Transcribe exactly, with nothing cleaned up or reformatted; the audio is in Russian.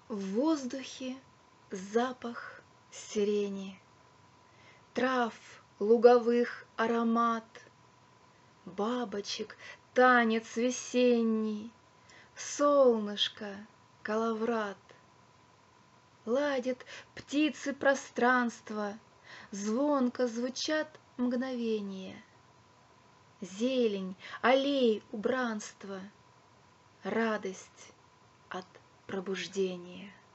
В воздухе запах сирени, трав луговых аромат, бабочек танец весенний, солнышко коловрат. Ладят птицы пространства, звонко звучат мгновения, зелень, аллей, убранство, радость от пробуждения.